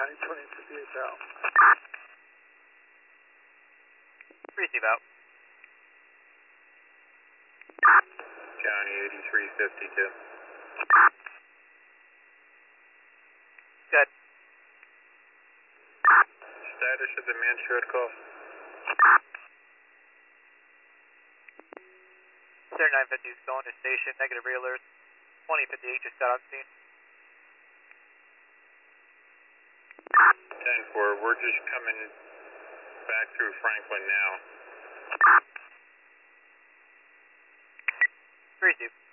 County 2058 out. Receive out. County 8352. Good. Status of the Mansfield call. Sir 950 is going to station, negative real alert. 2058 just got on scene. 10-4, we're just coming back through Franklin now. Receive.